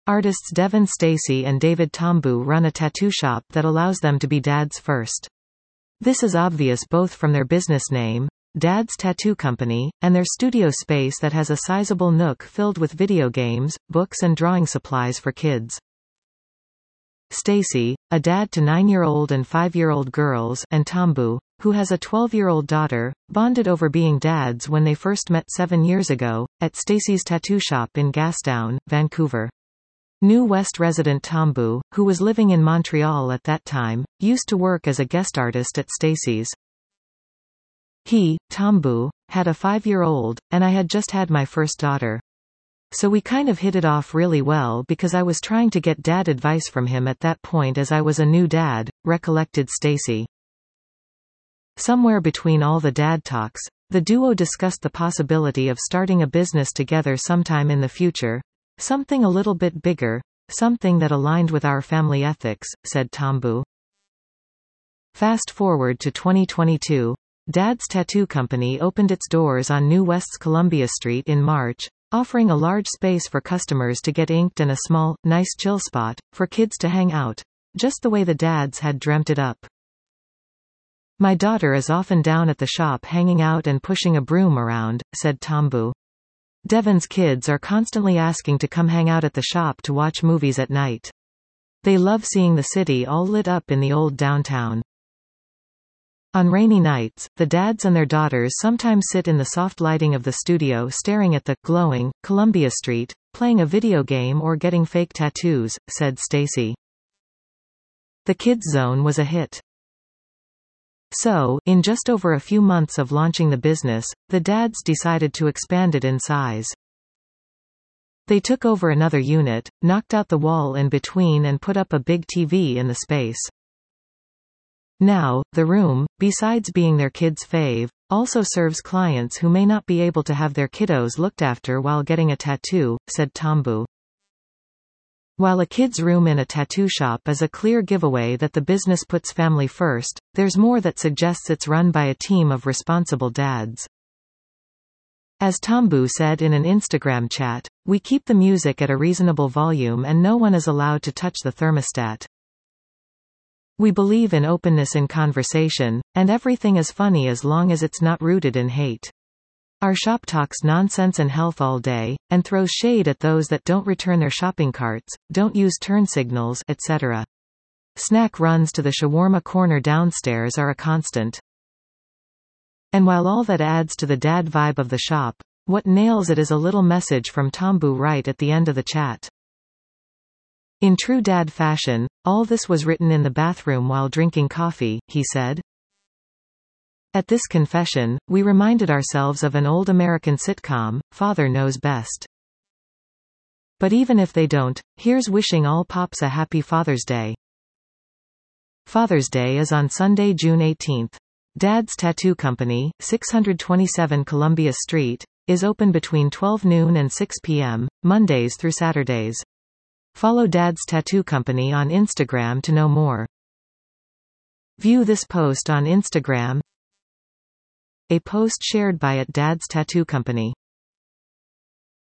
Artists Devin Stacy and David Tombu run a tattoo shop that allows them to be dads first. This is obvious both from their business name, Dad's Tattoo Company, and their studio space that has a sizable nook filled with video games, books and drawing supplies for kids. Stacy, a dad to 9-year-old and 5-year-old girls, and Tombu, who has a 12-year-old daughter, bonded over being dads when they first met 7 years ago, at Stacy's tattoo shop in Gastown, Vancouver. New West resident Tombu, who was living in Montreal at that time, used to work as a guest artist at Stacy's. He, Tombu, had a 5-year-old, and I had just had my first daughter. So we kind of hit it off really well because I was trying to get dad advice from him at that point as I was a new dad, recollected Stacy. Somewhere between all the dad talks, the duo discussed the possibility of starting a business together sometime in the future, something a little bit bigger, something that aligned with our family ethics, said Tombu. Fast forward to 2022, Dad's Tattoo Company opened its doors on New West's Columbia Street in March, offering a large space for customers to get inked and a small, nice chill spot for kids to hang out, just the way the dads had dreamt it up. My daughter is often down at the shop hanging out and pushing a broom around, said Tombu. Devin's kids are constantly asking to come hang out at the shop to watch movies at night. They love seeing the city all lit up in the old downtown. On rainy nights, the dads and their daughters sometimes sit in the soft lighting of the studio staring at the glowing Columbia Street, playing a video game or getting fake tattoos, said Stacy. The Kids Zone was a hit. So, in just over a few months of launching the business, the dads decided to expand it in size. They took over another unit, knocked out the wall in between and put up a big TV in the space. Now, the room, besides being their kids' fave, also serves clients who may not be able to have their kiddos looked after while getting a tattoo, said Tombu. While a kid's room in a tattoo shop is a clear giveaway that the business puts family first, there's more that suggests it's run by a team of responsible dads. As Tombu said in an Instagram chat, "We keep the music at a reasonable volume and no one is allowed to touch the thermostat. We believe in openness in conversation, and everything is funny as long as it's not rooted in hate. Our shop talks nonsense and health all day, and throws shade at those that don't return their shopping carts, don't use turn signals, etc. Snack runs to the shawarma corner downstairs are a constant." And while all that adds to the dad vibe of the shop, what nails it is a little message from Tombu right at the end of the chat. In true dad fashion, all this was written in the bathroom while drinking coffee, he said. At this confession, we reminded ourselves of an old American sitcom, Father Knows Best. But even if they don't, here's wishing all pops a happy Father's Day. Father's Day is on Sunday, June 18th. Dad's Tattoo Company, 627 Columbia Street, is open between 12 noon and 6 p.m., Mondays through Saturdays. Follow Dad's Tattoo Company on Instagram to know more. View this post on Instagram. A post shared by @Dad's Tattoo Company.